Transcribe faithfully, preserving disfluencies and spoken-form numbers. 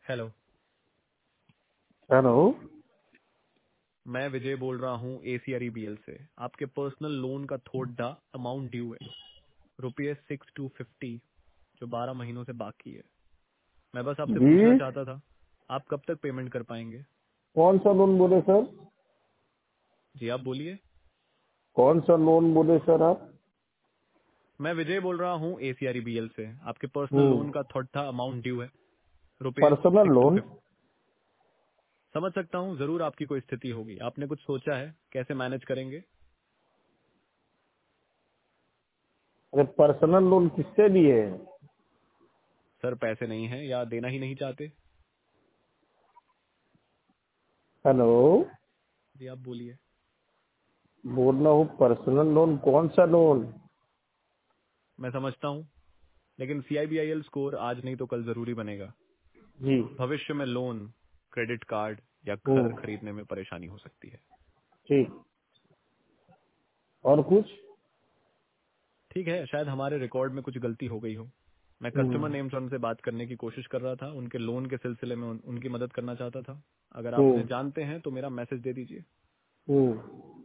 Hello. Hello. मैं विजय बोल रहा हूँ एसीआर बीएल से। आपके पर्सनल लोन का थोड़ा अमाउंट ड्यू है, रुपये सिक्स टू फिफ्टी, जो बारह महीनों से बाकी है। मैं बस आपसे पूछना जी, चाहता था, आप कब तक पेमेंट कर पाएंगे? कौन सा लोन बोले सर? जी आप बोलिए। कौन सा लोन बोले सर आप? मैं विजय बोल रहा हूँ एसीआर बीएल से। आपके पर्सनल हम्म। लोन का थोड़ा अमाउंट ड्यू है, रुपये personal six two loan? Fifty. समझ सकता हूँ, जरूर आपकी कोई स्थिति होगी। आपने कुछ सोचा है कैसे मैनेज करेंगे? अरे पर्सनल लोन किससे लिए? सर पैसे नहीं है या देना ही नहीं चाहते? हेलो, जी आप बोलिए। बोल रहा हूँ पर्सनल लोन कौन सा लोन? मैं समझता हूँ, लेकिन सीआईबीआईएल स्कोर आज नहीं तो कल जरूरी बनेगा। जी। भविष्य में लोन, क्रेडिट कार्ड या घर हम्म। खरीदने में परेशानी हो सकती है। ठीक। और कुछ? ठीक है, शायद हमारे रिकॉर्ड में कुछ गलती हो गई हो। मैं हम्म। कस्टमर नेम से उनसे बात करने की कोशिश कर रहा था, उनके लोन के सिलसिले में उन, उनकी मदद करना चाहता था। अगर आप हम्म। उन्हें जानते हैं तो मेरा मैसेज दे दीजिए। हम्म।